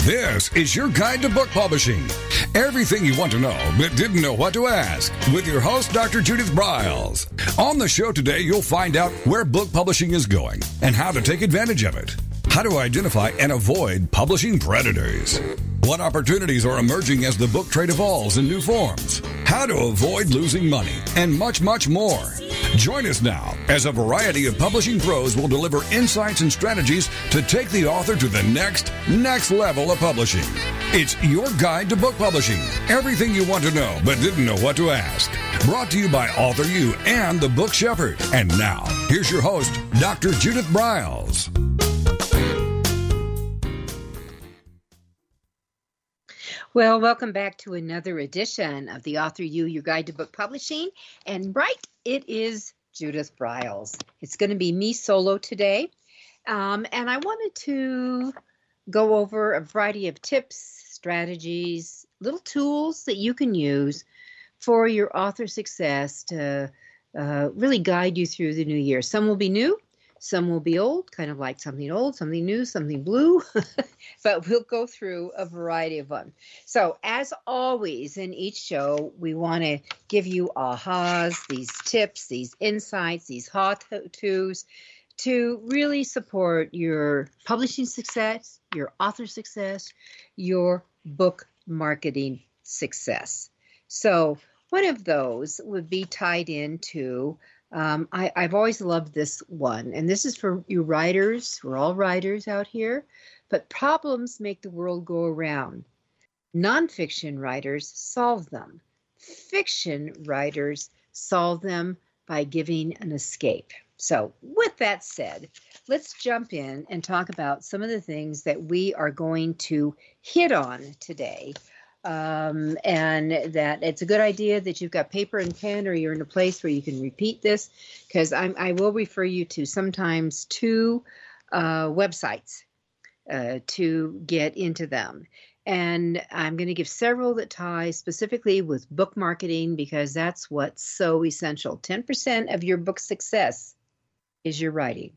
This is your guide to book publishing. Everything you want to know but didn't know what to ask with your host, Dr. Judith Briles. On the show today, you'll find out where book publishing is going and how to take advantage of it. How to identify and avoid publishing predators. What opportunities are emerging as the book trade evolves in new forms. How to avoid losing money and much, much more. Join us now as a variety of publishing pros will deliver insights and strategies to take the author to the next level of publishing. It's your guide to book publishing. Everything you want to know but didn't know what to ask. Brought to you by Author U and The Book Shepherd. And now, here's your host, Dr. Judith Briles. Well, welcome back to another edition of the Author U, your guide to book publishing. And it is Judith Briles. It's going to be me solo today. And I wanted to go over a variety of tips, strategies, little tools that you can use for your author success to really guide you through the new year. Some will be new. Some will be old, kind of like something old, something new, something blue, but we'll go through a variety of them. So as always in each show, we want to give you ahas, these tips, these insights, these how-tos to really support your publishing success, your author success, your book marketing success. So one of those would be tied into I've always loved this one, and this is for you writers. We're all writers out here, but problems make the world go around. Nonfiction writers solve them. Fiction writers solve them by giving an escape. So with that said, let's jump in and talk about some of the things that we are going to hit on today. And that it's a good idea that you've got paper and pen or you're in a place where you can repeat this, because I will refer you to sometimes two websites to get into them. And I'm going to give several that tie specifically with book marketing, because that's what's so essential. 10% of your book success is your writing.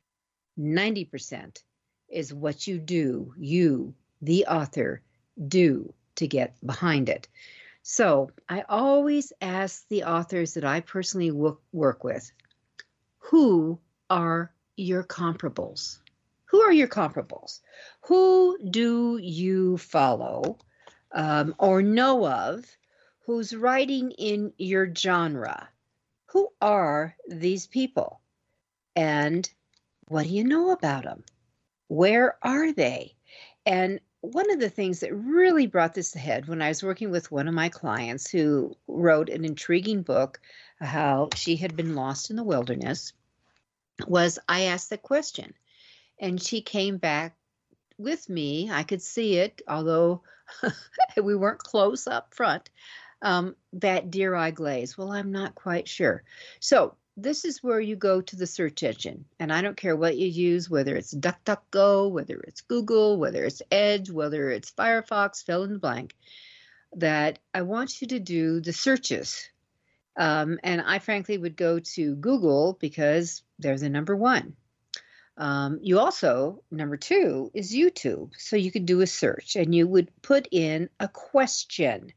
90% is what you do, you, the author, do to get behind it. So I always ask the authors that I personally work with, who are your comparables? Who are your comparables? Who do you follow or know of who's writing in your genre? Who are these people? And what do you know about them? Where are they? And one of the things that really brought this ahead when I was working with one of my clients who wrote an intriguing book, how she had been lost in the wilderness, was I asked the question, and she came back with me. I could see it, although we weren't close up front, that deer eye glaze. Well, I'm not quite sure. So this is where you go to the search engine, and I don't care what you use, whether it's DuckDuckGo, whether it's Google, whether it's Edge, whether it's Firefox, fill in the blank, that I want you to do the searches. And I frankly would go to Google because they're the number one. You also, number two is YouTube. So you could do a search and you would put in a question.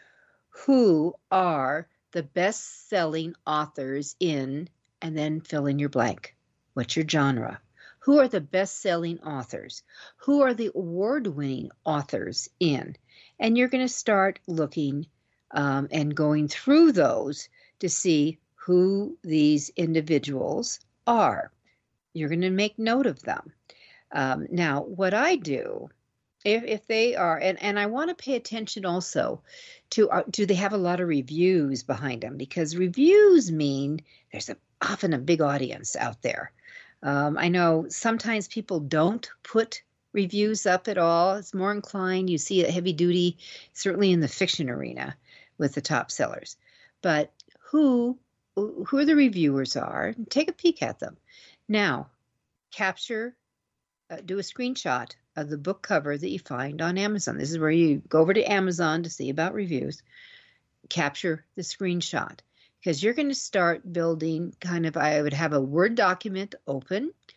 Who are the best-selling authors in, and then fill in your blank. What's your genre? Who are the best-selling authors? Who are the award-winning authors in? And you're going to start looking and going through those to see who these individuals are. You're going to make note of them. Now, what I do, if they are, and I want to pay attention also to, do they have a lot of reviews behind them? Because reviews mean there's often a big audience out there. I know sometimes people don't put reviews up at all. It's more inclined, you see it heavy duty, certainly in the fiction arena with the top sellers. But who the reviewers are, take a peek at them. Now, capture, do a screenshot of the book cover that you find on Amazon. This is where you go over to Amazon to see about reviews. Capture the screenshot, because you're going to start building kind of, I would have a Word document open,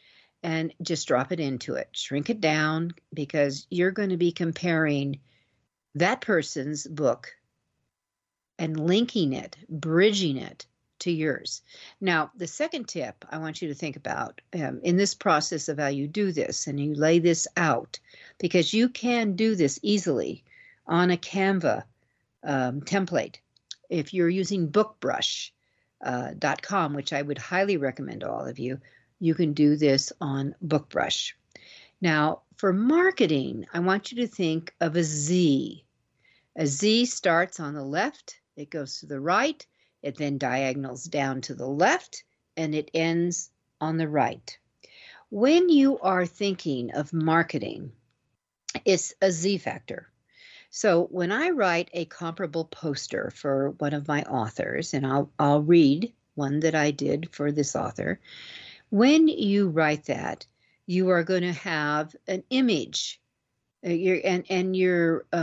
and just drop it into it. Shrink it down, because you're going to be comparing that person's book and linking it, bridging it to yours. Now, the second tip I want you to think about in this process of how you do this, and you lay this out, because you can do this easily on a Canva template. If you're using bookbrush.com, which I would highly recommend to all of you, you can do this on BookBrush. Now, for marketing, I want you to think of a Z. A Z starts on the left, it goes to the right, it then diagonals down to the left, and it ends on the right. When you are thinking of marketing, it's a Z factor. So when I write a comparable poster for one of my authors, and I'll read one that I did for this author, when you write that, you are going to have an image, your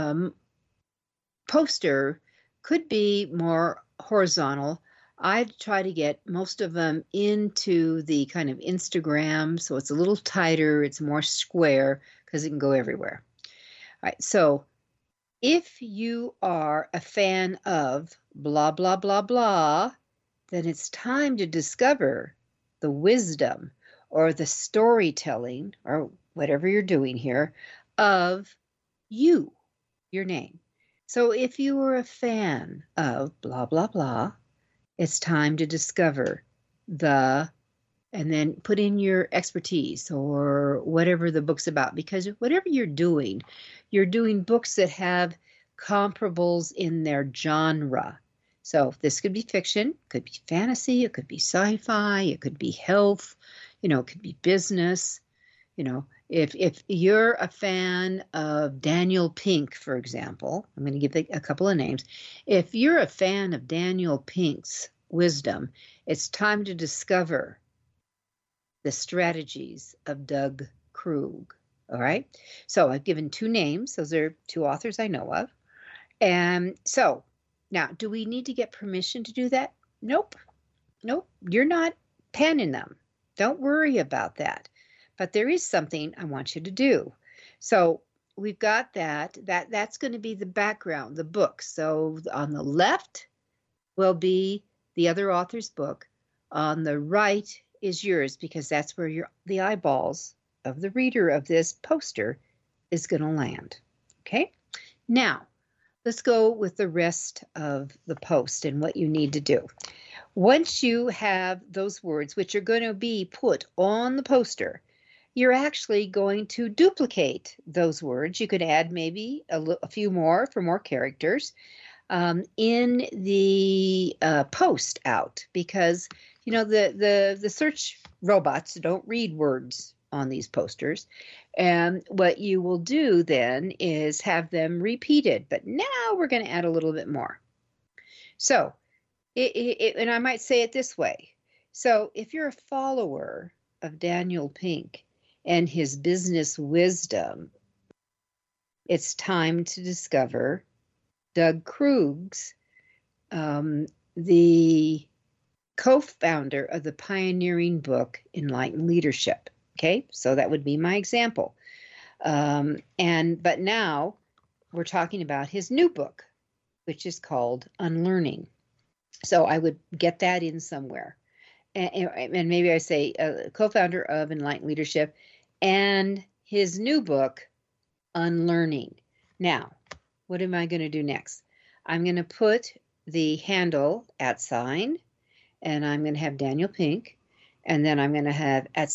poster could be more horizontal. I try to get most of them into the kind of Instagram, so it's a little tighter, it's more square, because it can go everywhere. All right, so if you are a fan of blah, blah, blah, blah, then it's time to discover the wisdom or the storytelling, or whatever you're doing here, of you, your name. So if you were a fan of blah, blah, blah, it's time to discover and then put in your expertise or whatever the book's about, because whatever you're doing books that have comparables in their genre. So this could be fiction, could be fantasy, it could be sci-fi, it could be health, it could be business. If you're a fan of Daniel Pink, for example, I'm going to give a couple of names. If you're a fan of Daniel Pink's wisdom, it's time to discover the strategies of Doug Krug. All right. So I've given two names. Those are two authors I know of. And so now, do we need to get permission to do that? Nope. You're not penning them. Don't worry about that. But there is something I want you to do. So we've got that's going to be the background, the book. So on the left will be the other author's book. On the right is yours, because that's where the eyeballs of the reader of this poster is going to land. Okay? Now, let's go with the rest of the post and what you need to do. Once you have those words, which are going to be put on the poster, you're actually going to duplicate those words. You could add maybe a few more for more characters in the post out, because the search robots don't read words on these posters. And what you will do then is have them repeated. But now we're going to add a little bit more. So, and I might say it this way. So if you're a follower of Daniel Pink and his business wisdom, it's time to discover Doug Krug's, the co-founder of the pioneering book, Enlightened Leadership. Okay, so that would be my example. But now we're talking about his new book, which is called Unlearning. So I would get that in somewhere. And maybe I say co-founder of Enlightened Leadership and his new book, Unlearning. Now, what am I going to do next? I'm going to put the handle @ and I'm going to have Daniel Pink, and then I'm going to have @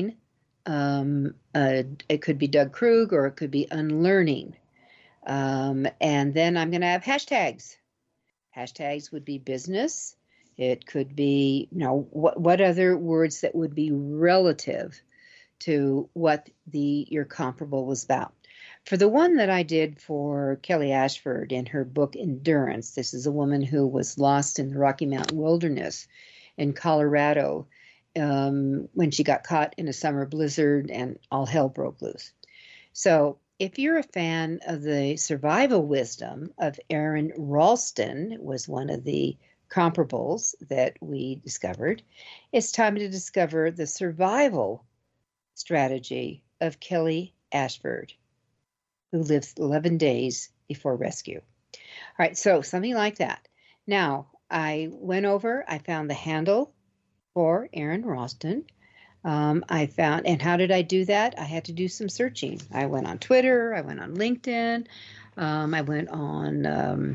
it could be Doug Krug, or it could be Unlearning. And then I'm going to have hashtags. Hashtags would be business. It could be, what other words that would be relative to what your comparable was about. For the one that I did for Kelly Ashford in her book Endurance, this is a woman who was lost in the Rocky Mountain wilderness in Colorado when she got caught in a summer blizzard and all hell broke loose. So if you're a fan of the survival wisdom of Aron Ralston, was one of the comparables that we discovered, it's time to discover the survival strategy of Kelly Ashford, who lives 11 days before rescue. All right, so something like that. Now, I went over, I found the handle for Aron Ralston. I found, and how did I do that? I had to do some searching. I went on Twitter, I went on LinkedIn, I went on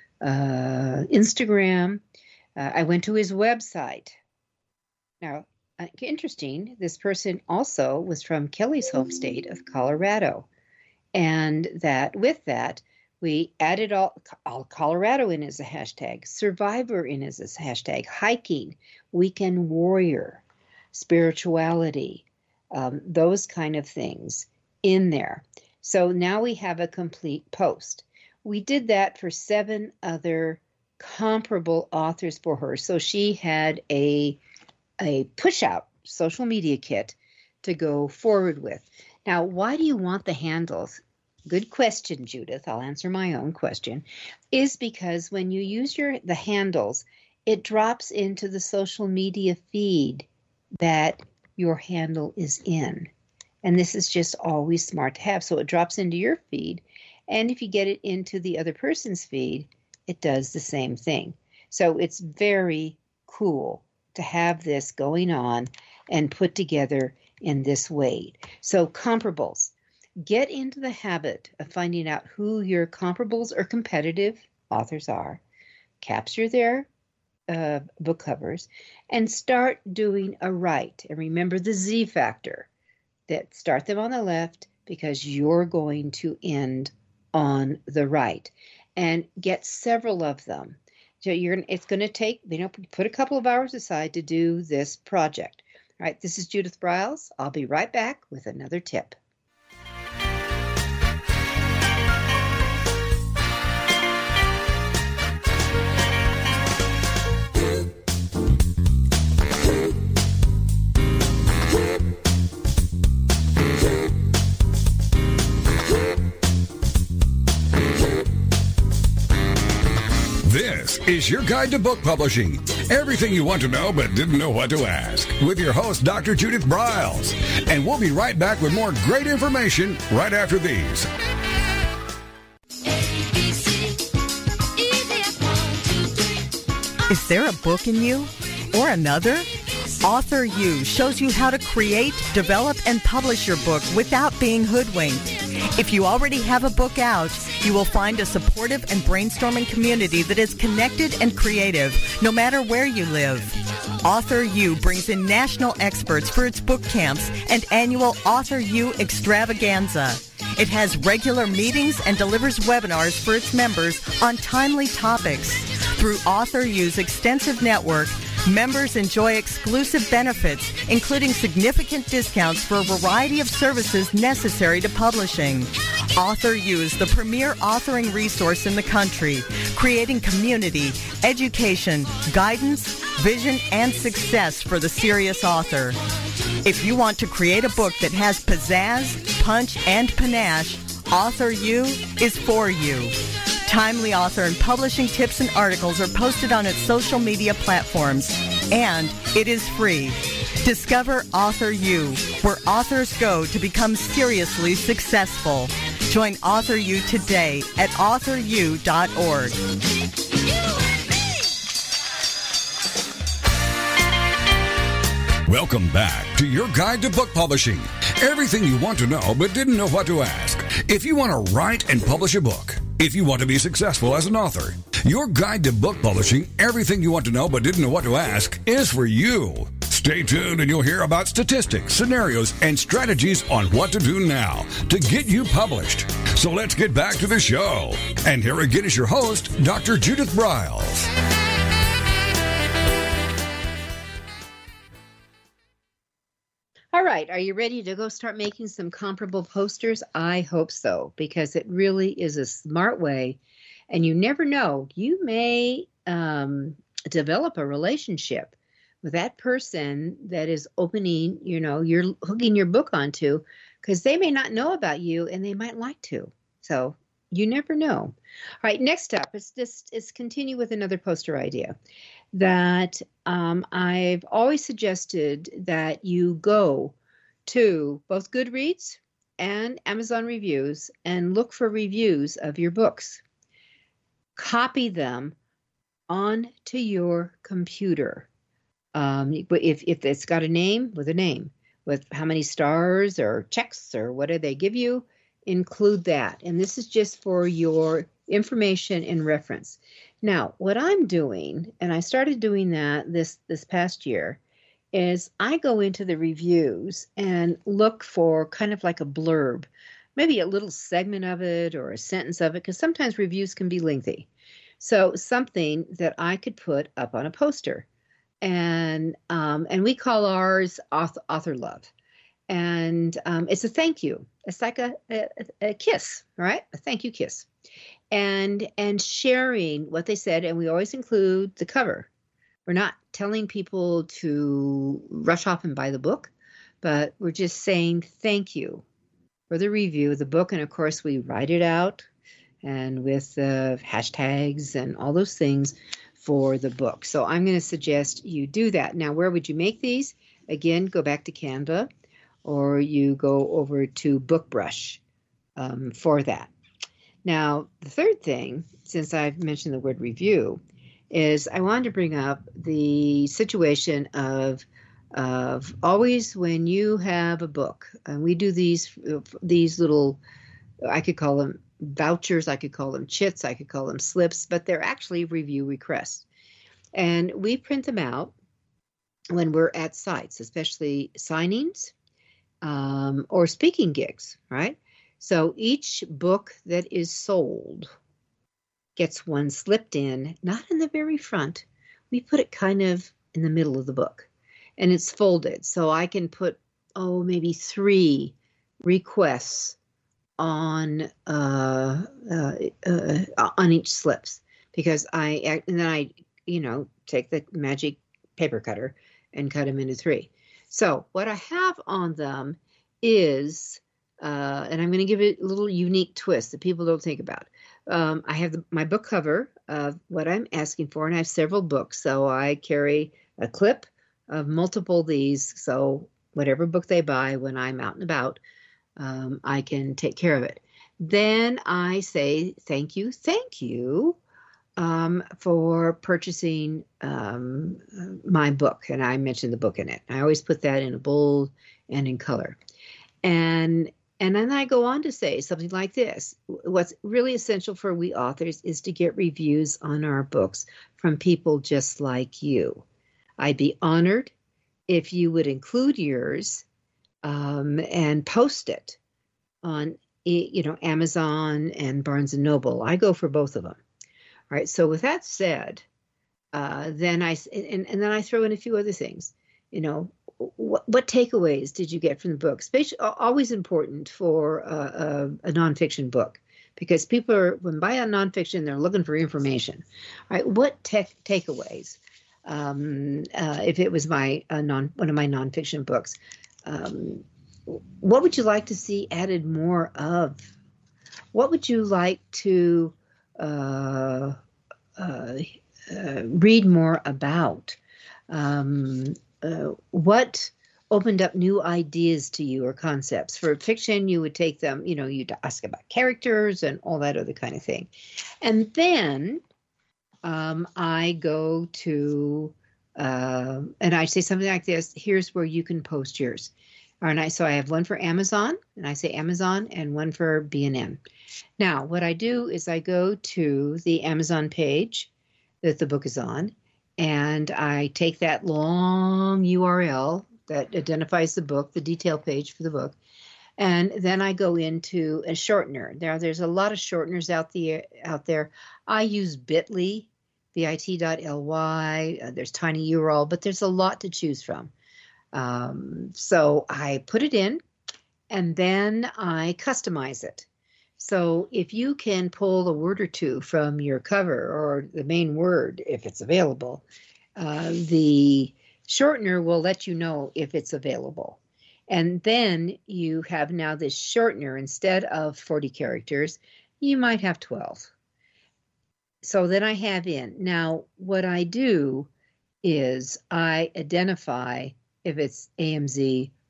Instagram, I went to his website. Now, interesting, this person also was from Kelly's home state of Colorado. And that with that, we added all Colorado in as a hashtag, survivor in as a hashtag, hiking, weekend warrior, spirituality, those kind of things in there. So now we have a complete post. We did that for 7 other comparable authors for her. So she had a push out social media kit to go forward with. Now, why do you want the handles? Good question, Judith. I'll answer my own question. Is because when you use the handles, it drops into the social media feed that your handle is in. And this is just always smart to have. So it drops into your feed. And if you get it into the other person's feed, it does the same thing. So it's very cool to have this going on and put together in this way. So comparables. Get into the habit of finding out who your comparables or competitive authors are. Capture their book covers and start doing a right. And remember the Z factor, that start them on the left because you're going to end on the right. And get several of them. So it's going to take, put a couple of hours aside to do this project. All right, this is Judith Briles. I'll be right back with another tip. This is your guide to book publishing. Everything you want to know but didn't know what to ask. With your host, Dr. Judith Briles. And we'll be right back with more great information right after these. Is there a book in you or another? Author U shows you how to create, develop, and publish your book without being hoodwinked. If you already have a book out, you will find a supportive and brainstorming community that is connected and creative, no matter where you live. Author U brings in national experts for its book camps and annual Author U extravaganza. It has regular meetings and delivers webinars for its members on timely topics. Through Author U's extensive network, members enjoy exclusive benefits, including significant discounts for a variety of services necessary to publishing. Author U is the premier authoring resource in the country, creating community, education, guidance, vision, and success for the serious author. If you want to create a book that has pizzazz, punch, and panache, Author U is for you. Timely author and publishing tips and articles are posted on its social media platforms, and it is free. Discover Author U, where authors go to become seriously successful. Join Author U today at authoru.org. Welcome back to your guide to book publishing. Everything you want to know but didn't know what to ask. If you want to write and publish a book, if you want to be successful as an author, your guide to book publishing, everything you want to know but didn't know what to ask, is for you. Stay tuned and you'll hear about statistics, scenarios, and strategies on what to do now to get you published. So let's get back to the show. And here again is your host, Dr. Judith Briles. All right, are you ready to go start making some comparable posters? I hope so, because it really is a smart way. And you never know, you may develop a relationship with that person that is opening, you're hooking your book onto, because they may not know about you and they might like to. So you never know. All right, next up, let's continue with another poster idea that I've always suggested that you go to both Goodreads and Amazon reviews and look for reviews of your books. Copy them onto your computer. If it's got a name, with how many stars or checks or what do they give you, include that. And this is just for your information and reference. Now, what I'm doing, and I started doing that this past year, is I go into the reviews and look for kind of like a blurb, maybe a little segment of it or a sentence of it, because sometimes reviews can be lengthy. So something that I could put up on a poster. And we call ours author love. And it's a thank you. It's like a kiss, right? A thank you kiss. And sharing what they said. And we always include the cover. We're not telling people to rush off and buy the book, but we're just saying thank you for the review of the book. And of course, we write it out and with hashtags and all those things for the book. So I'm going to suggest you do that. Now, where would you make these? Again, go back to Canva, or you go over to BookBrush for that. Now, the third thing, since I've mentioned the word review, is I wanted to bring up the situation of always when you have a book, and we do these little, I could call them vouchers, I could call them chits, I could call them slips, but they're actually review requests. And we print them out when we're at sites, especially signings or speaking gigs, right? So each book that is sold gets one slipped in, not in the very front. We put it kind of in the middle of the book, and it's folded. So I can put, maybe 3 requests on each slips, because I take the magic paper cutter and cut them into 3. So what I have on them is, and I'm going to give it a little unique twist that people don't think about. I have my book cover of what I'm asking for, and I have several books. So I carry a clip of multiple of these. So whatever book they buy when I'm out and about, I can take care of it. Then I say, thank you for purchasing my book. And I mentioned the book in it. I always put that in a bold and in color. And then I go on to say something like this. What's really essential for we authors is to get reviews on our books from people just like you. I'd be honored if you would include yours and post it on Amazon and Barnes & Noble. I go for both of them. All right. So with that said, then I throw in a few other things. What takeaways did you get from the book? Always important for a nonfiction book, because people when buy a nonfiction, they're looking for information. All right. What takeaways? If it was one of my nonfiction books, what would you like to see added more of? What would you like to read more about? What opened up new ideas to you or concepts? For fiction, you would take them, you'd ask about characters and all that other kind of thing. And then I go to, and I say something like this, here's where you can post yours. So I have one for Amazon, and I say Amazon, and one for B&M. Now, what I do is I go to the Amazon page that the book is on, and I take that long URL that identifies the book, the detail page for the book, and then I go into a shortener. There's a lot of shorteners out there. I use Bitly, bit.ly. There's tinyurl, but there's a lot to choose from. So I put it in, and then I customize it. So if you can pull a word or two from your cover or the main word, if it's available, the shortener will let you know if it's available. And then you have now this shortener, instead of 40 characters, you might have 12. So then I have in. Now, what I do is I identify if it's AMZ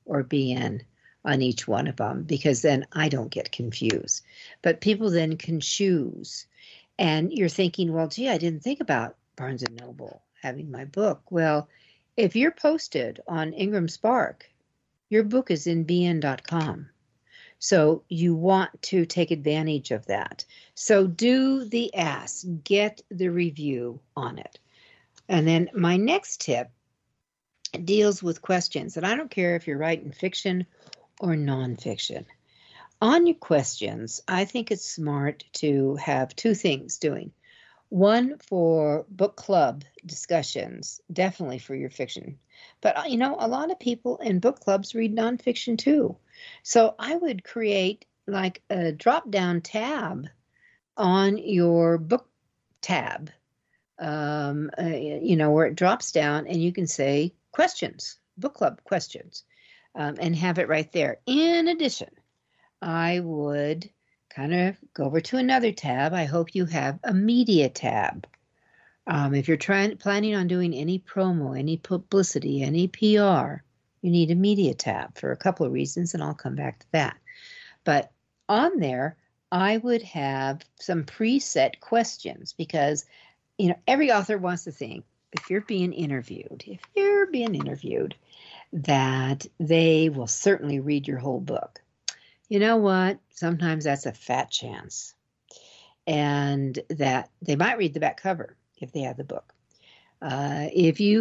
or BN on each one of them, because then I don't get confused. But people then can choose. And you're thinking, well, gee, I didn't think about Barnes & Noble having my book. Well, if you're posted on Ingram Spark, your book is in bn.com. So you want to take advantage of that. So do the ask, get the review on it. And then my next tip deals with questions. And I don't care if you're writing fiction or nonfiction. On your questions, I think it's smart to have two things doing. One for book club discussions, definitely for your fiction. But, a lot of people in book clubs read nonfiction too. So I would create like a drop-down tab on your book tab, where it drops down and you can say questions, book club questions, and have it right there. In addition, I would kind of go over to another tab. I hope you have a media tab. If you're planning on doing any promo, any publicity, any PR, you need a media tab for a couple of reasons, and I'll come back to that. But on there, I would have some preset questions because, every author wants to think if you're being interviewed, that they will certainly read your whole book. You know what? Sometimes that's a fat chance. And that they might read the back cover if they have the book. If you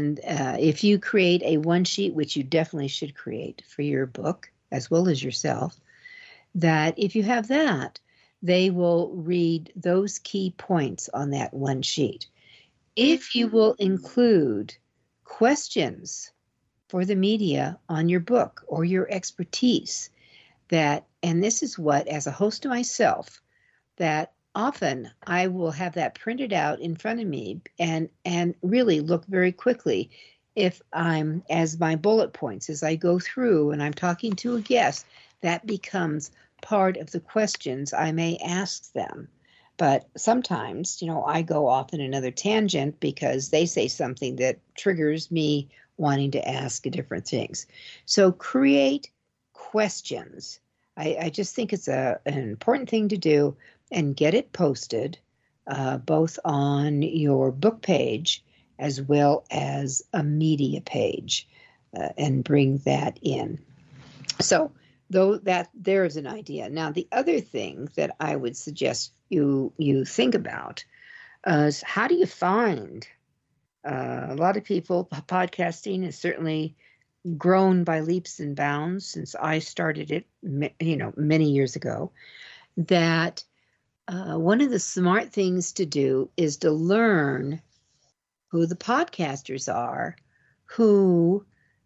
create a one sheet, which you definitely should create for your book, as well as yourself, that if you have that, they will read those key points on that one sheet. If you will include questions for the media on your book or your expertise, and this is what, as a host to myself, that often I will have that printed out in front of me and really look very quickly if I'm, as my bullet points, as I go through and I'm talking to a guest, that becomes part of the questions I may ask them. But sometimes, I go off in another tangent because they say something that triggers me wanting to ask different things. So create questions. I just think it's an important thing to do, and get it posted both on your book page as well as a media page, and bring that in. So there is an idea. Now, the other thing that I would suggest you think about is, how do you find a lot of people? Podcasting is certainly grown by leaps and bounds since I started it, many years ago. That one of the smart things to do is to learn who the podcasters are who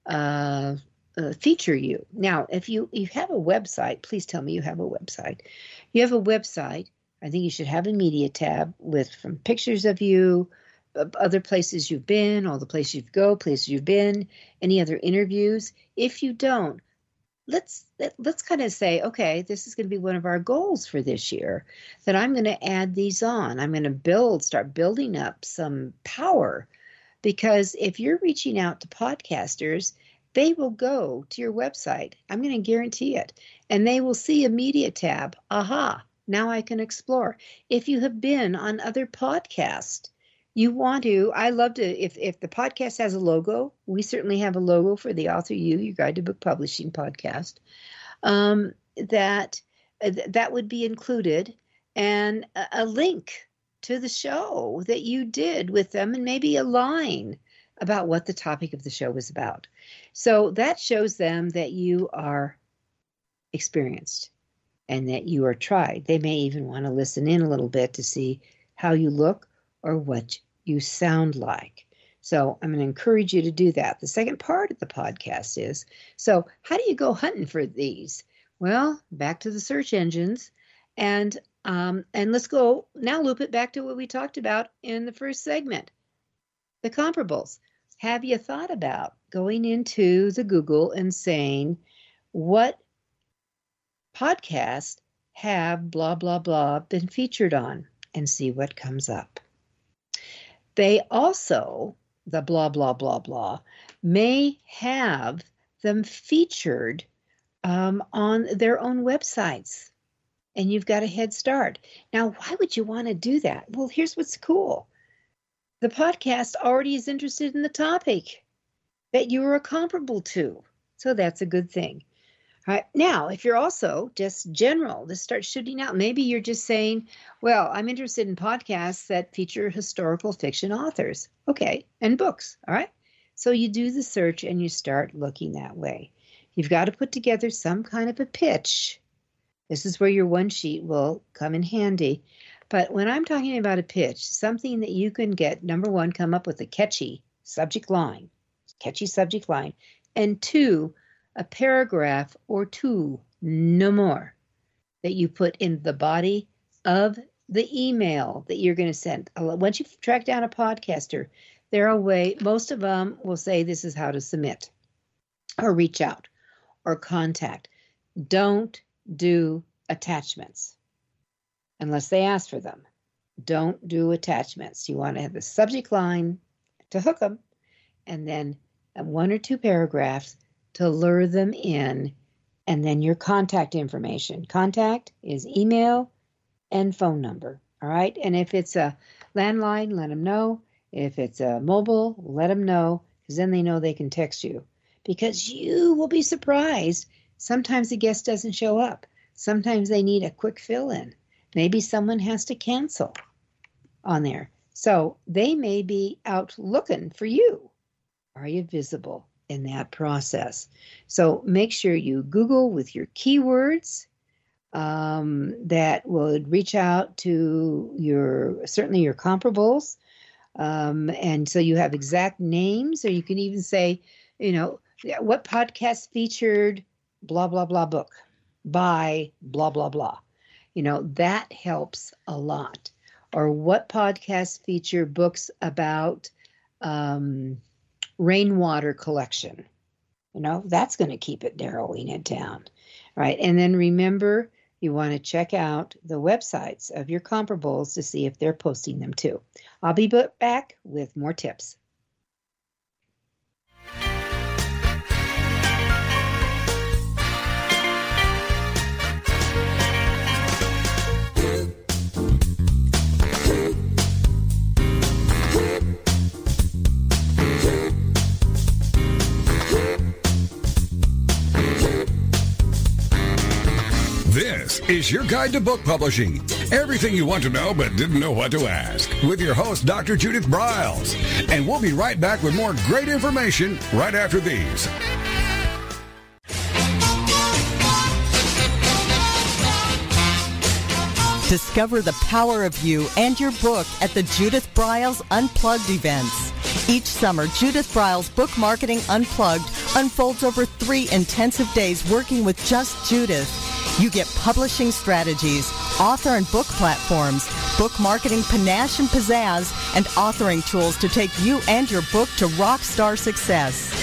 feature you. Now, if you have a website, please tell me you have a website. You have a website, I think you should have a media tab from pictures of you, other places you've been, all the places you've been, any other interviews. If you don't, let's kind of say, okay, this is going to be one of our goals for this year, that I'm going to add these on. I'm going to start building up some power, because if you're reaching out to podcasters, they will go to your website. I'm going to guarantee it. And they will see a media tab. Aha, now I can explore. If you have been on other podcasts, I love to, if the podcast has a logo, we certainly have a logo for the Author You, Your Guide to Book Publishing podcast, that would be included, and a link to the show that you did with them, and maybe a line about what the topic of the show was about. So that shows them that you are experienced and that you are tried. They may even want to listen in a little bit to see how you look or what you sound like. So I'm going to encourage you to do that. The second part of the podcast is, so how do you go hunting for these? Well, back to the search engines, and let's go now loop it back to what we talked about in the first segment, the comparables. Have you thought about going into the Google and saying, what podcasts have blah, blah, blah been featured on, and see what comes up? They also, the blah, blah, blah, blah, may have them featured on their own websites. And you've got a head start. Now, why would you want to do that? Well, here's what's cool. The podcast already is interested in the topic that you are comparable to. So that's a good thing. All right. Now, if you're also just general, just start shooting out. Maybe you're just saying, well, I'm interested in podcasts that feature historical fiction authors. Okay. And books. All right. So you do the search and you start looking that way. You've got to put together some kind of a pitch. This is where your one sheet will come in handy. But when I'm talking about a pitch, something that you can get, number one, come up with a catchy subject line, and two, a paragraph or two, no more, that you put in the body of the email that you're going to send. Once you track down a podcaster, there are ways, most of them will say this is how to submit or reach out or contact. Don't do attachments unless they ask for them. Don't do attachments. You want to have the subject line to hook them and then one or two paragraphs to lure them in, and then your contact information. Contact is email and phone number, all right? And if it's a landline, let them know. If it's a mobile, let them know, because then they know they can text you. Because you will be surprised. Sometimes the guest doesn't show up. Sometimes they need a quick fill-in. Maybe someone has to cancel on there. So they may be out looking for you. Are you visible in that process? So make sure you Google with your keywords that would reach out to certainly your comparables. And so you have exact names, or you can even say, what podcast featured blah, blah, blah book by blah, blah, blah. That helps a lot. Or what podcast feature books about rainwater collection. That's going to keep it narrowing it down. Right. And then remember, you want to check out the websites of your comparables to see if they're posting them too. I'll be back with more tips. This is your guide to book publishing. Everything you want to know but didn't know what to ask. With your host, Dr. Judith Briles. And we'll be right back with more great information right after these. Discover the power of you and your book at the Judith Briles Unplugged events. Each summer, Judith Briles Book Marketing Unplugged unfolds over 3 intensive days working with just Judith. You get publishing strategies, author and book platforms, book marketing panache and pizzazz, and authoring tools to take you and your book to rock star success.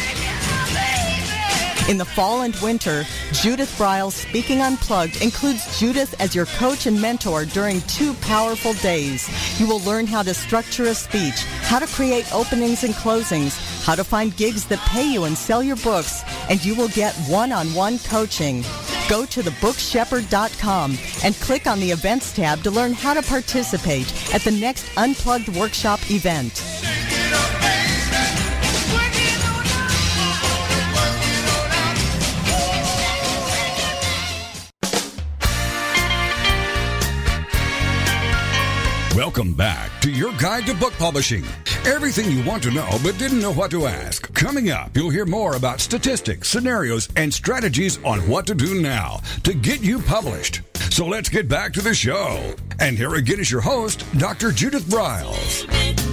In the fall and winter, Judith Briles Speaking Unplugged includes Judith as your coach and mentor during 2 powerful days. You will learn how to structure a speech, how to create openings and closings, how to find gigs that pay you and sell your books, and you will get one-on-one coaching. Go to thebookshepherd.com and click on the Events tab to learn how to participate at the next Unplugged Workshop event. Welcome back to your guide to book publishing. Everything you want to know but didn't know what to ask. Coming up, you'll hear more about statistics, scenarios, and strategies on what to do now to get you published. So let's get back to the show. And here again is your host, Dr. Judith Briles.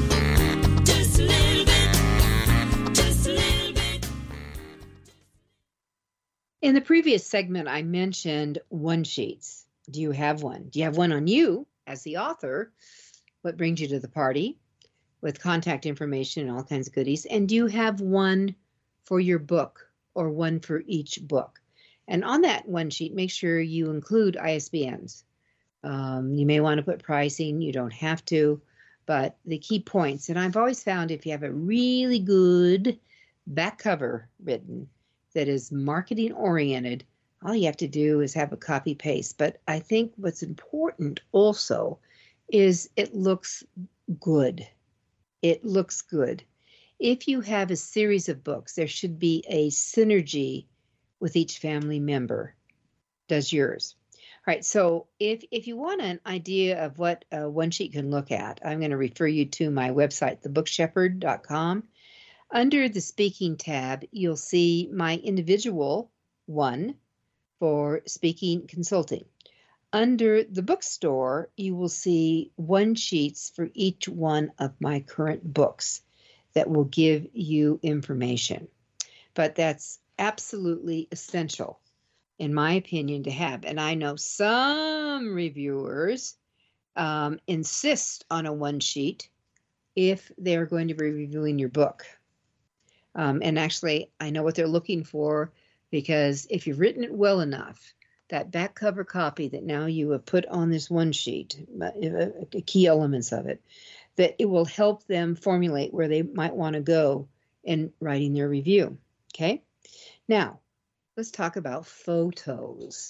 In the previous segment, I mentioned one sheets. Do you have one? Do you have one on you as the author? What brings you to the party with contact information and all kinds of goodies? And do you have one for your book or one for each book? And on that one sheet, make sure you include ISBNs. You may want to put pricing. You don't have to, but the key points. And I've always found if you have a really good back cover written, that is marketing oriented, all you have to do is have a copy paste. But I think what's important also is it looks good. It looks good. If you have a series of books, there should be a synergy with each family member. Does yours? All right, so if you want an idea of what one sheet can look at, I'm going to refer you to my website, thebookshepherd.com. Under the speaking tab, you'll see my individual one for speaking consulting. Under the bookstore, you will see one sheets for each one of my current books that will give you information. But that's absolutely essential, in my opinion, to have. And I know some reviewers insist on a one sheet if they're going to be reviewing your book. And actually, I know what they're looking for, because if you've written it well enough, that back cover copy that now you have put on this one sheet, key elements of it, that it will help them formulate where they might want to go in writing their review. Okay? Now, let's talk about photos.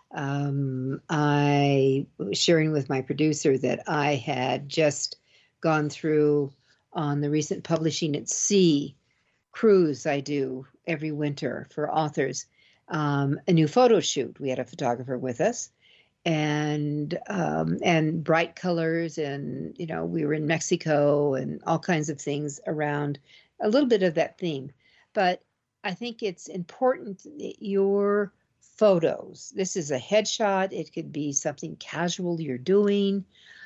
I was sharing with my producer that I had just gone through on the recent Publishing at Sea cruise I do every winter for authors, a new photo shoot. We had a photographer with us, and bright colors, and we were in Mexico and all kinds of things around a little bit of that theme. But I think it's important that your photos, this is a headshot, it could be something casual you're doing.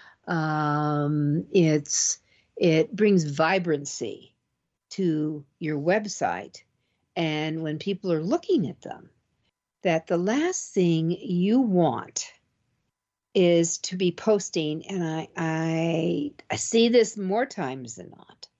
It brings vibrancy to your website. And when people are looking at them, that the last thing you want is to be posting, and I see this more times than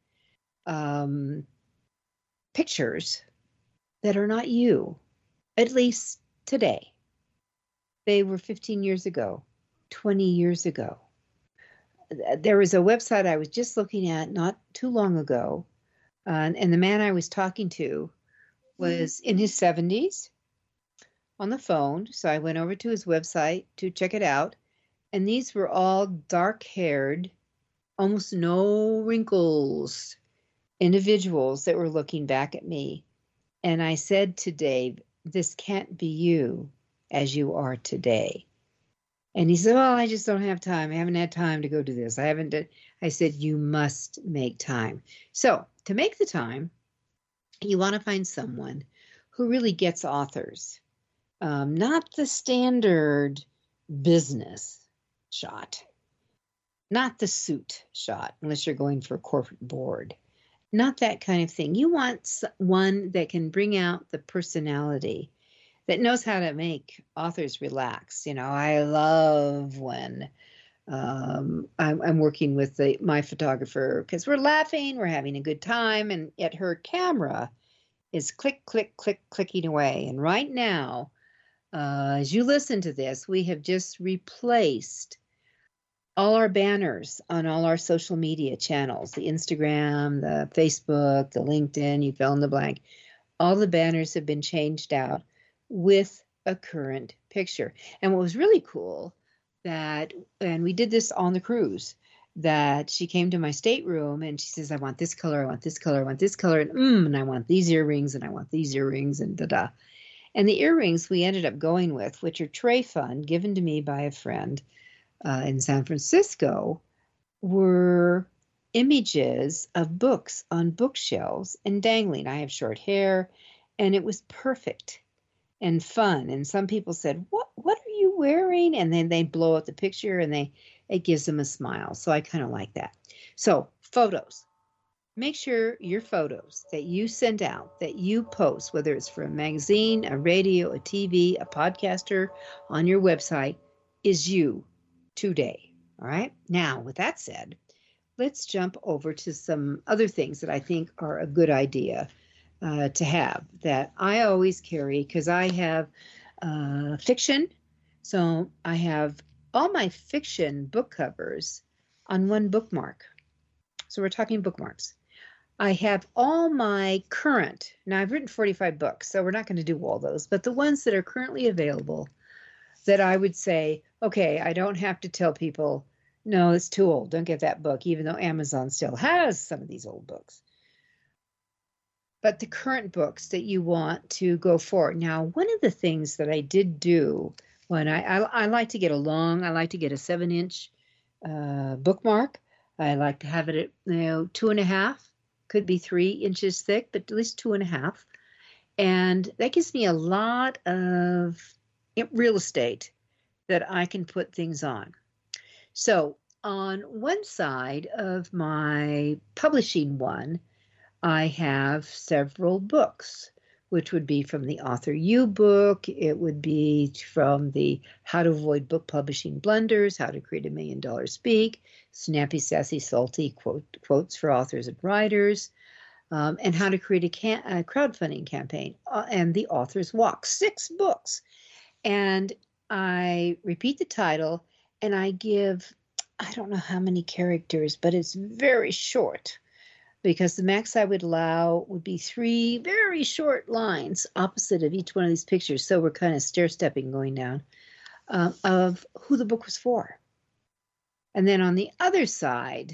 not, pictures that are not you, at least today. They were 15 years ago, 20 years ago. There was a website I was just looking at not too long ago, and the man I was talking to was in his 70s on the phone. So I went over to his website to check it out. And these were all dark-haired, almost no wrinkles individuals that were looking back at me. And I said to Dave, this can't be you as you are today. And he said, well, I just don't have time. I haven't had time to go do this. I said, you must make time. So to make the time, you want to find someone who really gets authors, not the standard business shot, not the suit shot, unless you're going for a corporate board, not that kind of thing. You want one that can bring out the personality, that knows how to make authors relax. I love when I'm working with my photographer, because we're laughing, we're having a good time, and yet her camera is click, click, click, clicking away. And right now, as you listen to this, we have just replaced all our banners on all our social media channels, the Instagram, the Facebook, the LinkedIn, you fill in the blank. All the banners have been changed out with a current picture. And what was really cool, and we did this on the cruise, that she came to my stateroom and she says, I want this color, I want this color, I want this color, and I want these earrings, and I want these earrings, and da-da. And the earrings we ended up going with, which are tray fun, given to me by a friend in San Francisco, were images of books on bookshelves and dangling. I have short hair, and it was perfect and fun. And some people said, what are you wearing? And then they blow up the picture, and it gives them a smile. So I kind of like that. So photos. Make sure your photos that you send out, that you post, whether it's for a magazine, a radio, a TV, a podcaster, on your website, is you today. All right. Now, with that said, let's jump over to some other things that I think are a good idea to have, that I always carry, because I have fiction. So I have all my fiction book covers on one bookmark. So we're talking bookmarks. I have all my current, now I've written 45 books, so we're not going to do all those, but the ones that are currently available that I would say, okay, I don't have to tell people, no, it's too old, don't get that book, even though Amazon still has some of these old books. But the current books that you want to go for. Now, one of the things that I did do when I like to get a 7-inch bookmark. I like to have it at 2.5, could be 3 inches thick, but at least 2.5. And that gives me a lot of real estate that I can put things on. So on one side of my publishing one, I have several books, which would be from the Author U book. It would be from the How to Avoid Book Publishing Blunders, How to Create $1 Million Speak, Snappy, Sassy, Salty quotes for authors and writers, and How to Create a Crowdfunding Campaign, and The Author's Walk. 6 books. And I repeat the title, and I give, I don't know how many characters, but it's very short, because the max I would allow would be 3 very short lines opposite of each one of these pictures. So we're kind of stair-stepping going down of who the book was for. And then on the other side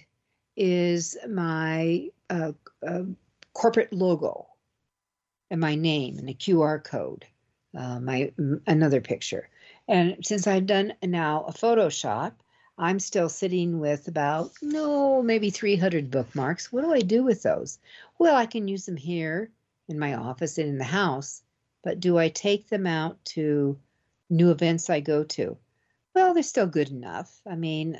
is my corporate logo and my name and a QR code, another picture. And since I've done now a Photoshop, I'm still sitting with about, maybe 300 bookmarks. What do I do with those? Well, I can use them here in my office and in the house, but do I take them out to new events I go to? Well, they're still good enough. I mean,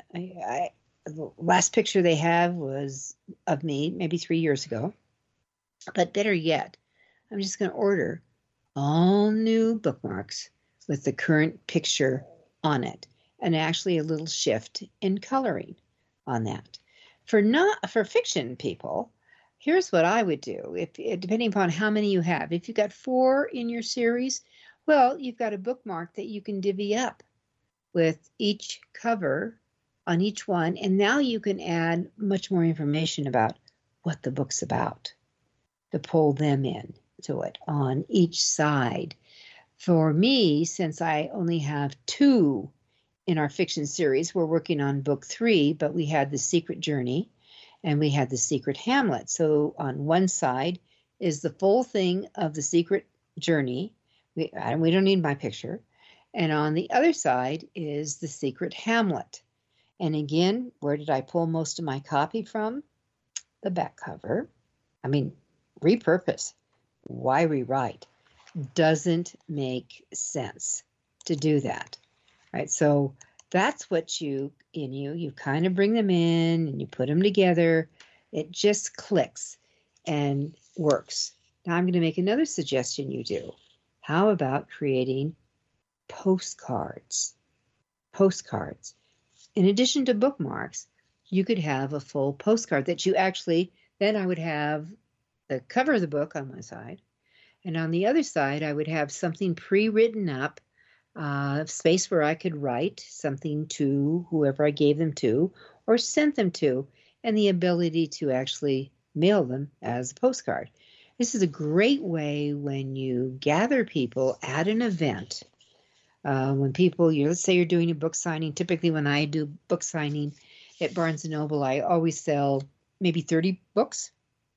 the last picture they have was of me maybe 3 years ago. But better yet, I'm just going to order all new bookmarks with the current picture on it, and actually a little shift in coloring on that. For fiction people, here's what I would do. If depending upon how many you have, if you've got 4 in your series, well, you've got a bookmark that you can divvy up with each cover on each one, and now you can add much more information about what the book's about to pull them in to it on each side. For me, since I only have 2 in our fiction series, we're working on book 3, but we had The Secret Journey and we had The Secret Hamlet. So on one side is the full thing of The Secret Journey. We don't need my picture. And on the other side is The Secret Hamlet. And again, where did I pull most of my copy from? The back cover. I mean, repurpose. Why rewrite? Doesn't make sense to do that. Right, so that's what you kind of bring them in and you put them together. It just clicks and works. Now I'm going to make another suggestion you do. How about creating postcards? Postcards. In addition to bookmarks, you could have a full postcard that you actually, then I would have the cover of the book on one side, and on the other side I would have something pre-written up, space where I could write something to whoever I gave them to or sent them to, and the ability to actually mail them as a postcard. This is a great way when you gather people at an event. When people, let's say you're doing a book signing. Typically when I do book signing at Barnes & Noble, I always sell maybe 30 books.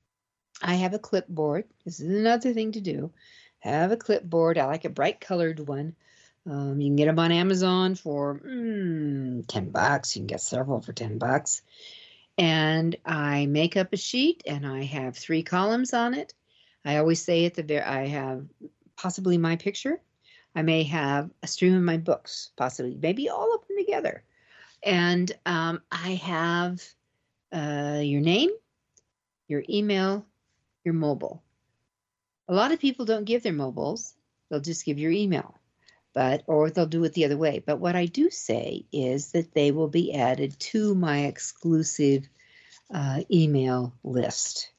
I have a clipboard. This is another thing to do. Have a clipboard. I like a bright colored one. You can get them on Amazon for $10. You can get several for $10. And I make up a sheet and I have 3 columns on it. I always say I have possibly my picture. I may have a stream of my books, possibly, maybe all of them together. And I have your name, your email, your mobile. A lot of people don't give their mobiles. They'll just give your email. Or they'll do it the other way. But what I do say is that they will be added to my exclusive email list.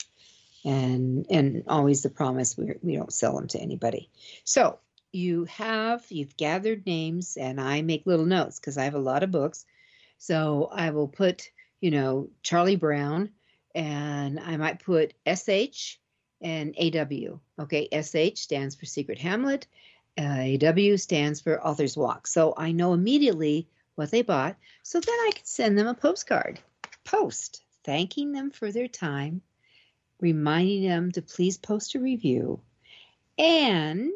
And always the promise, we don't sell them to anybody. So you've gathered names, and I make little notes because I have a lot of books. So I will put, Charlie Brown, and I might put SH and AW. Okay, SH stands for Secret Hamlet. AW stands for Author's Walk. So I know immediately what they bought. So then I can send them a postcard. Post, thanking them for their time, reminding them to please post a review, and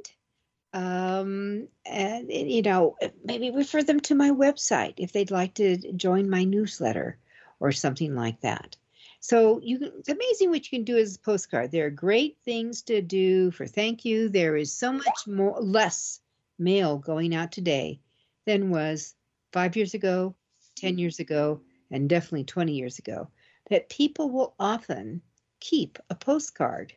you know, maybe refer them to my website if they'd like to join my newsletter or something like that. So it's amazing what you can do as a postcard. There are great things to do for thank you. There is so much less mail going out today than was 5 years ago, 10 years ago, and definitely 20 years ago, that people will often keep a postcard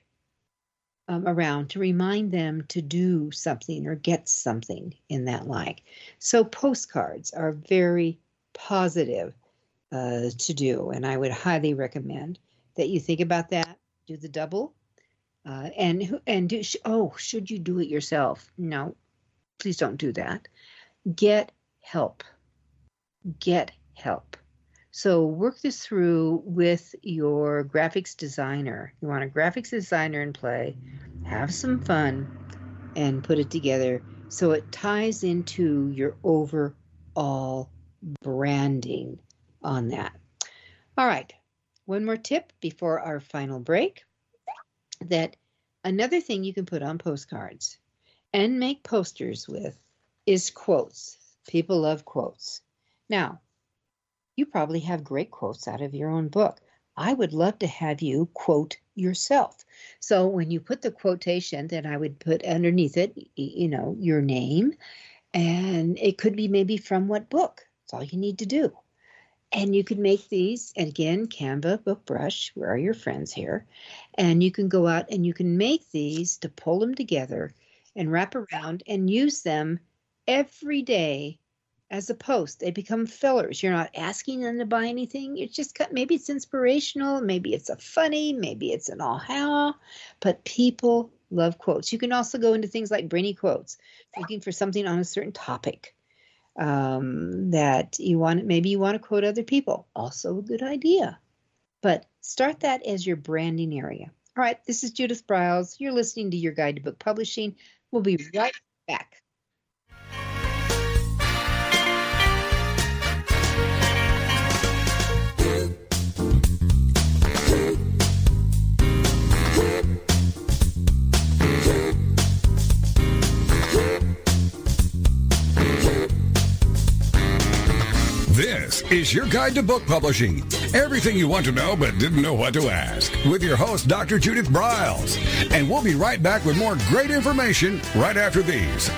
around to remind them to do something or get something in that like. So postcards are very positive to do, and I would highly recommend that you think about that. Do the double, and do. Should you do it yourself? No, please don't do that. Get help. Get help. So work this through with your graphics designer. You want a graphics designer in play, have some fun, and put it together so it ties into your overall branding on that. All right, one more tip before our final break, that another thing you can put on postcards and make posters with is quotes. People love quotes. Now, you probably have great quotes out of your own book. I would love to have you quote yourself. So when you put the quotation, then I would put underneath it, you know, your name, and it could be maybe from what book. That's all you need to do. And you can make these, and again, Canva, Book Brush, where are your friends here? And you can go out and you can make these to pull them together and wrap around and use them every day as a post. They become fillers. You're not asking them to buy anything. It's just maybe it's inspirational, maybe it's a funny, maybe it's an aha, but people love quotes. You can also go into things like Brainy Quotes, looking for something on a certain topic that you want. Maybe you want to quote other people. Also a good idea. But start that as your branding area. All right, this is Judith Briles. You're listening to Your Guide to Book Publishing. We'll be right back. This is Your Guide to Book Publishing. Everything you want to know but didn't know what to ask. With your host, Dr. Judith Briles. And we'll be right back with more great information right after these.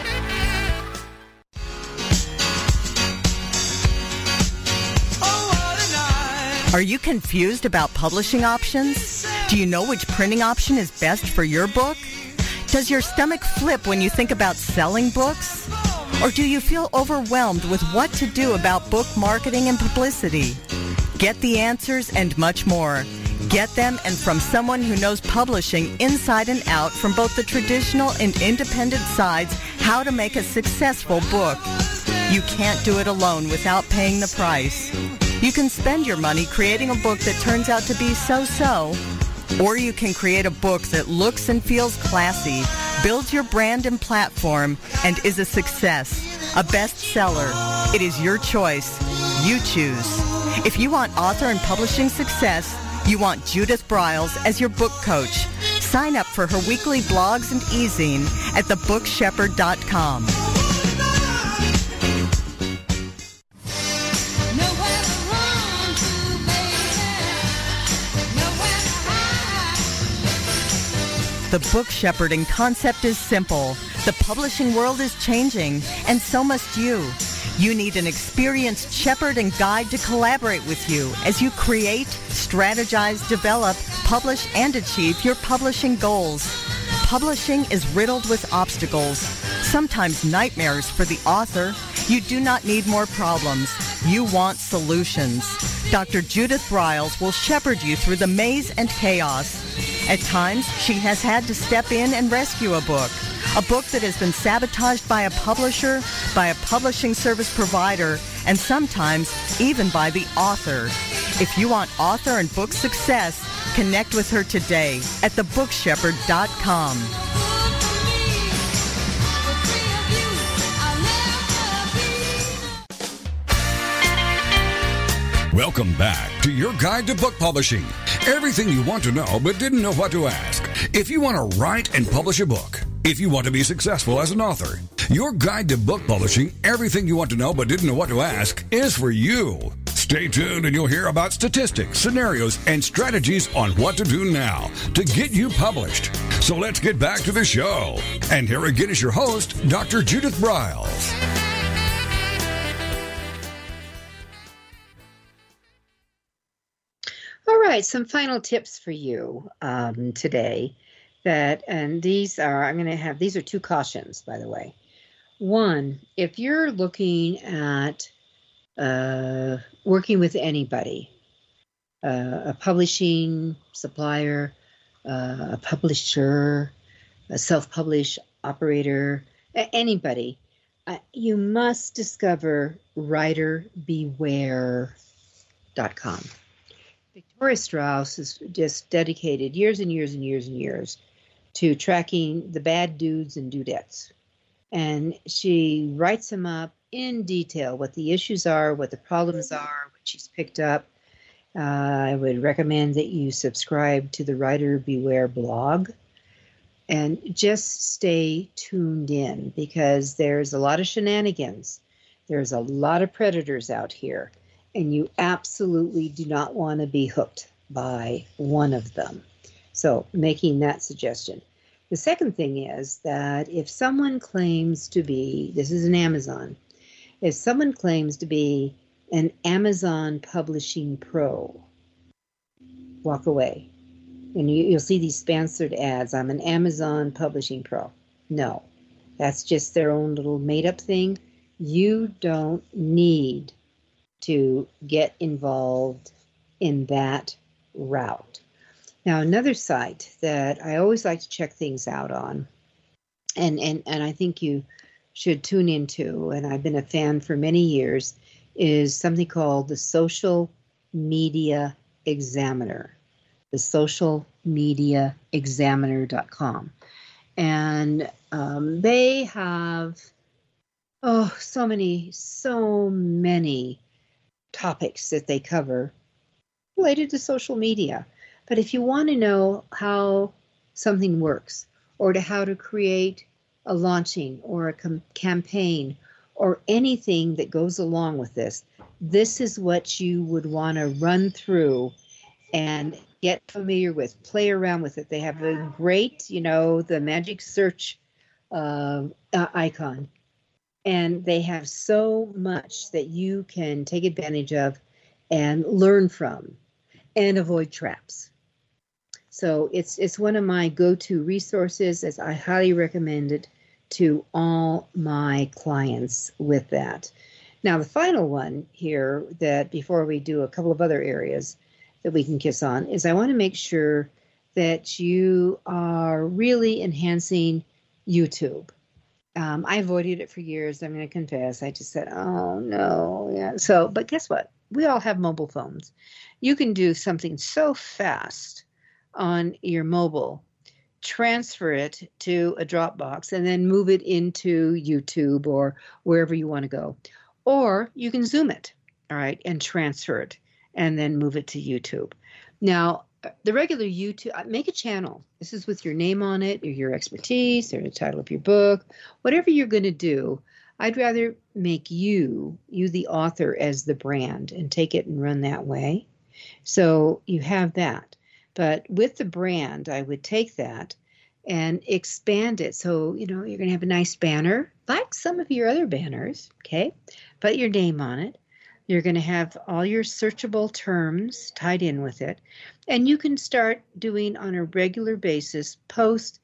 Are you confused about publishing options? Do you know which printing option is best for your book? Does your stomach flip when you think about selling books? Or do you feel overwhelmed with what to do about book marketing and publicity? Get the answers and much more. Get them and from someone who knows publishing inside and out from both the traditional and independent sides, how to make a successful book. You can't do it alone without paying the price. You can spend your money creating a book that turns out to be so-so, or you can create a book that looks and feels classy, builds your brand and platform, and is a success, a bestseller. It is your choice. You choose. If you want author and publishing success, you want Judith Briles as your book coach. Sign up for her weekly blogs and e-zine at thebookshepherd.com. The book shepherding concept is simple. The publishing world is changing, and so must you. You need an experienced shepherd and guide to collaborate with you as you create, strategize, develop, publish, and achieve your publishing goals. Publishing is riddled with obstacles, sometimes nightmares for the author. You do not need more problems. You want solutions. Dr. Judith Briles will shepherd you through the maze and chaos. At times, she has had to step in and rescue a book that has been sabotaged by a publisher, by a publishing service provider, and sometimes even by the author. If you want author and book success, Connect with her today at thebookshepherd.com. Welcome back to your guide to book publishing. Everything you want to know but didn't know what to ask. If you want to write and publish a book, if you want to be successful as an author, your guide to book publishing, everything you want to know but didn't know what to ask, is for you. Stay tuned and you'll hear about statistics, scenarios, and strategies on what to do now to get you published. So let's get back to the show. And here again is your host, Dr. Judith Briles. All right, some final tips for you today. These are two cautions, by the way. One, if you're looking at working with anybody, a publishing supplier, a publisher, a self-publish operator, anybody, you must discover writerbeware.com. Victoria Strauss has just dedicated years and years and years and years to tracking the bad dudes and dudettes. And she writes them up in detail, what the issues are, what the problems are, what she's picked up. I would recommend that you subscribe to the Writer Beware blog and just stay tuned in, because there's a lot of shenanigans. There's a lot of predators out here. And you absolutely do not want to be hooked by one of them. So making that suggestion. The second thing is that if someone claims to be, this is an Amazon, if someone claims to be an Amazon publishing pro, walk away. And you'll see these sponsored ads, I'm an Amazon publishing pro. No, that's just their own little made up thing. You don't need to get involved in that route. Now, another site that I always like to check things out on, and I think you should tune into, and I've been a fan for many years, is something called the Social Media Examiner, the socialmediaexaminer.com. And they have, so many topics that they cover related to social media. But if you want to know how something works, or to how to create a launching or a campaign or anything that goes along with this, this is what you would want to run through and get familiar with, play around with it. They have a great, the magic search icon. And they have so much that you can take advantage of and learn from and avoid traps. So it's one of my go-to resources, as I highly recommend it to all my clients with that. Now, the final one here, that before we do a couple of other areas that we can kiss on, is I want to make sure that you are really enhancing YouTube. I avoided it for years. I'm going to confess. I just said, oh, no. Yeah. So, but guess what? We all have mobile phones. You can do something so fast on your mobile, transfer it to a Dropbox, and then move it into YouTube or wherever you want to go. Or you can Zoom it, all right, and transfer it, and then move it to YouTube. Now, the regular YouTube, make a channel. This is with your name on it, or your expertise, or the title of your book, whatever you're going to do. I'd rather make you the author, as the brand, and take it and run that way. So you have that. But with the brand, I would take that and expand it. So, you're going to have a nice banner, like some of your other banners, okay? Put your name on it. You're going to have all your searchable terms tied in with it. And you can start doing, on a regular basis, post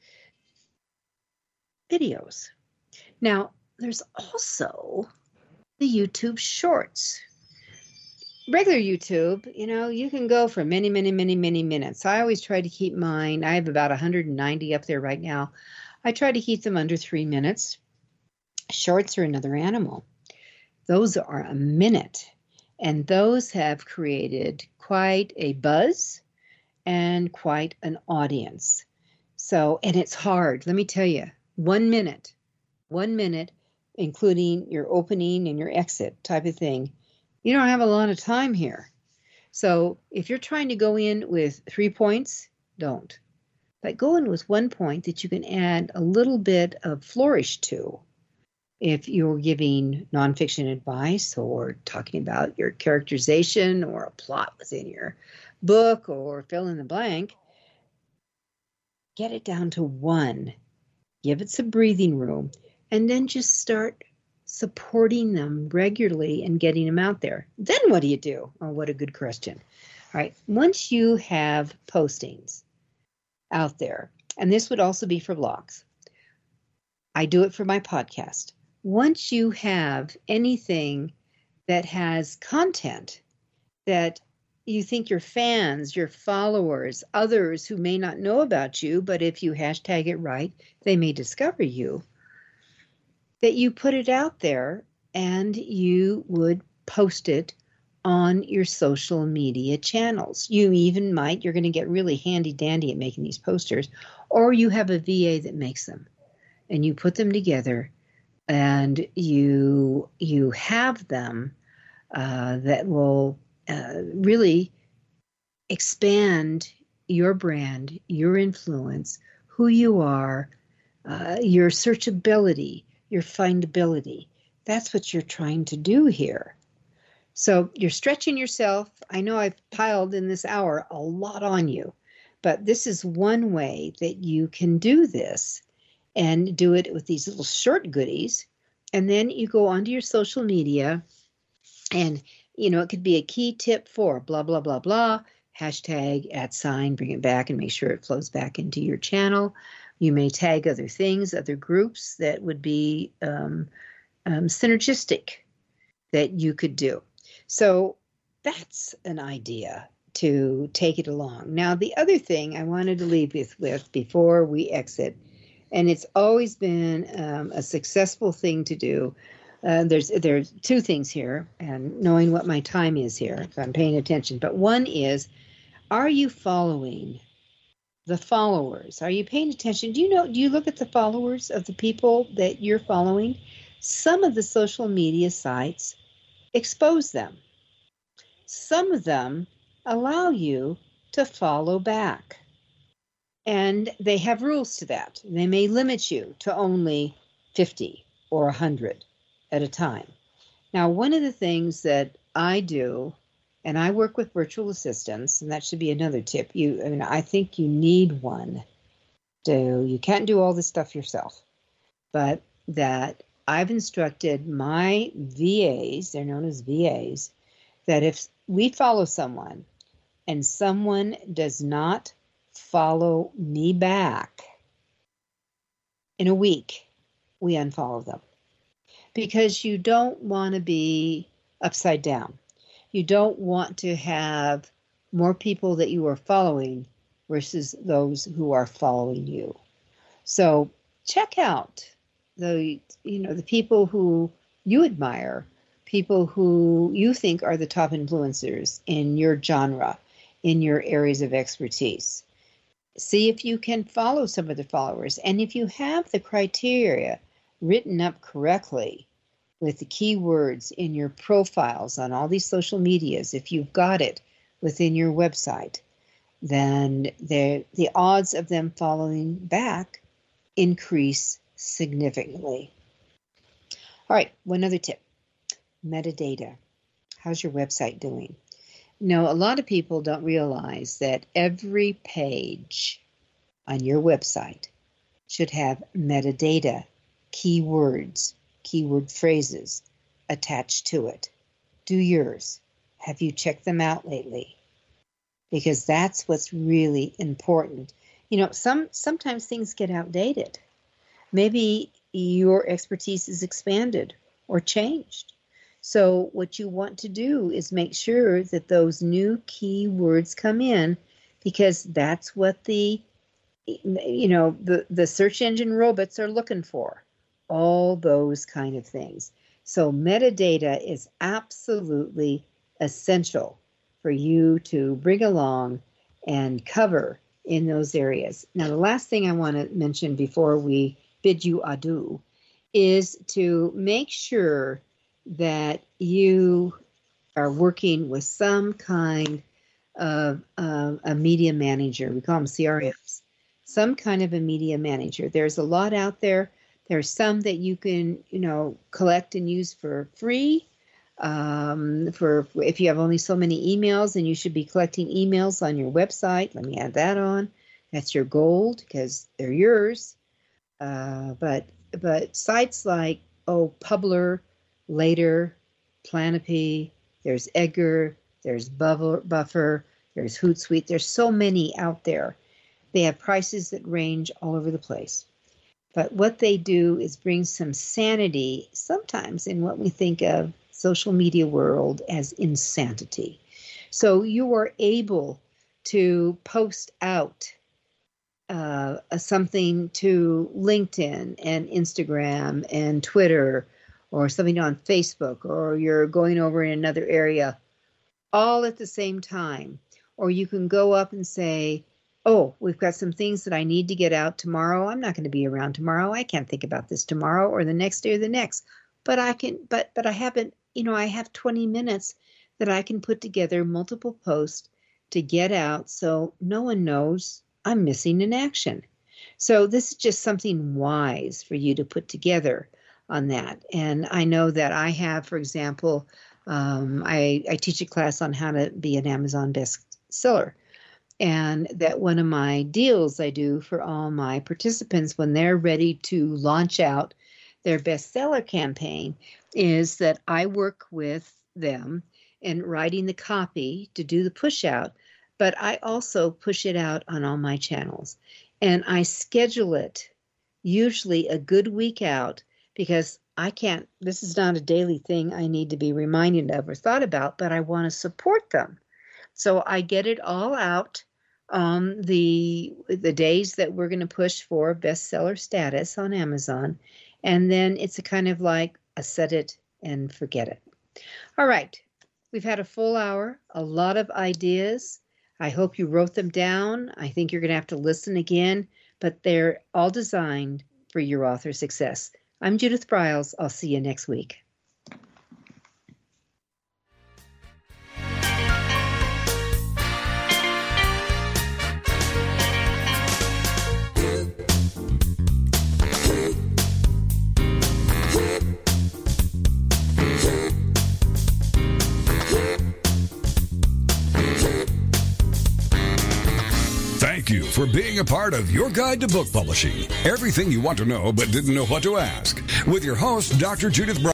videos. Now, there's also the YouTube Shorts. Regular YouTube, you can go for many, many, many, many minutes. I always try to keep mine. I have about 190 up there right now. I try to keep them under 3 minutes. Shorts are another animal. Those are a minute. And those have created quite a buzz and quite an audience. So, and it's hard. Let me tell you, 1 minute, including your opening and your exit type of thing, you don't have a lot of time here. So if you're trying to go in with 3 points, don't. But go in with 1 point that you can add a little bit of flourish to. If you're giving nonfiction advice or talking about your characterization or a plot within your book or fill in the blank, get it down to 1. Give it some breathing room, and then just start supporting them regularly and getting them out there. Then what do you do? Oh, what a good question. All right. Once you have postings out there, and this would also be for blogs, I do it for my podcast. Once you have anything that has content that you think your fans, your followers, others who may not know about you, but if you hashtag it right, they may discover you, that you put it out there and you would post it on your social media channels. You even might, you're going to get really handy dandy at making these posters, or you have a VA that makes them and you put them together and you have them that will really expand your brand, your influence, who you are, your searchability, your findability. That's what you're trying to do here. So you're stretching yourself. I know I've piled in this hour a lot on you, but this is one way that you can do this and do it with these little short goodies. And then you go onto your social media and, you know, it could be a key tip for blah, blah, blah, blah, hashtag @ bring it back and make sure it flows back into your channel. You may tag other things, other groups that would be synergistic that you could do. So that's an idea to take it along. Now, the other thing I wanted to leave with before we exit, and it's always been a successful thing to do. There's 2 things here, and knowing what my time is here, if I'm paying attention. But one is, are you following the followers? Are you paying attention? Do you look at the followers of the people that you're following? Some of the social media sites expose them. Some of them allow you to follow back. And they have rules to that. They may limit you to only 50 or 100 at a time. Now, one of the things that I do, and I work with virtual assistants, and that should be another tip. I think you need one. You can't do all this stuff yourself, but that I've instructed my VAs, they're known as VAs, that if we follow someone and someone does not follow me back in a week, we unfollow them. Because you don't want to be upside down. You don't want to have more people that you are following versus those who are following you. So check out the people who you admire, people who you think are the top influencers in your genre, in your areas of expertise. See if you can follow some of the followers. And if you have the criteria written up correctly with the keywords in your profiles on all these social medias, if you've got it within your website, then the odds of them following back increase significantly. All right, one other tip. Metadata. How's your website doing? A lot of people don't realize that every page on your website should have metadata, keywords, keyword phrases attached to it. Do yours. Have you checked them out lately? Because that's what's really important. Sometimes things get outdated. Maybe your expertise is expanded or changed. So what you want to do is make sure that those new keywords come in, because that's what the search engine robots are looking for. All those kind of things. So metadata is absolutely essential for you to bring along and cover in those areas. Now, the last thing I want to mention before we bid you adieu is to make sure that you are working with some kind of a media manager. We call them CRMs. Some kind of a media manager. There's a lot out there. There's some that you can, collect and use for free. For if you have only so many emails, then you should be collecting emails on your website. Let me add that on. That's your gold because they're yours. But sites like Publer, Later, Planopy, there's Edgar, there's Buffer, there's Hootsuite. There's so many out there. They have prices that range all over the place. But what they do is bring some sanity sometimes in what we think of social media world as insanity. So you are able to post out something to LinkedIn and Instagram and Twitter, or something on Facebook, or you're going over in another area all at the same time. Or you can go up and say, we've got some things that I need to get out tomorrow. I'm not going to be around tomorrow. I can't think about this tomorrow or the next day or the next. But I can, but I haven't, I have 20 minutes that I can put together multiple posts to get out so no one knows I'm missing an action. So this is just something wise for you to put together on that. And I know that I have, for example, I teach a class on how to be an Amazon bestseller. And that one of my deals I do for all my participants when they're ready to launch out their bestseller campaign is that I work with them in writing the copy to do the push out, but I also push it out on all my channels. And I schedule it usually a good week out because this is not a daily thing I need to be reminded of or thought about, but I want to support them. So I get it all out on the days that we're going to push for bestseller status on Amazon. And then it's a kind of like a set it and forget it. All right. We've had a full hour, a lot of ideas. I hope you wrote them down. I think you're going to have to listen again, but they're all designed for your author success. I'm Judith Briles. I'll see you next week. Thank you for being a part of Your Guide to Book Publishing. Everything you want to know but didn't know what to ask. With your host, Dr. Judith Briles.